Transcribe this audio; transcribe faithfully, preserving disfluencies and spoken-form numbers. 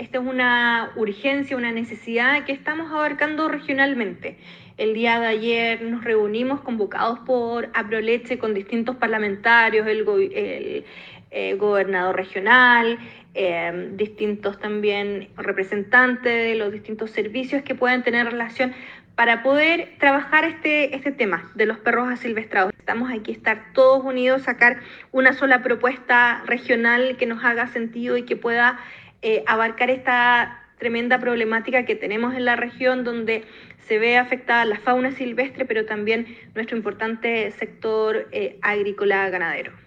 esta es una urgencia, una necesidad que estamos abarcando regionalmente. El día de ayer nos reunimos convocados por Aproleche con distintos parlamentarios, el, go el eh, gobernador regional, eh, distintos también representantes de los distintos servicios que puedan tener relación para poder trabajar este, este tema de los perros asilvestrados. Estamos aquí estar todos unidos, sacar una sola propuesta regional que nos haga sentido y que pueda eh, abarcar esta tremenda problemática que tenemos en la región, donde se ve afectada la fauna silvestre, pero también nuestro importante sector eh, agrícola ganadero.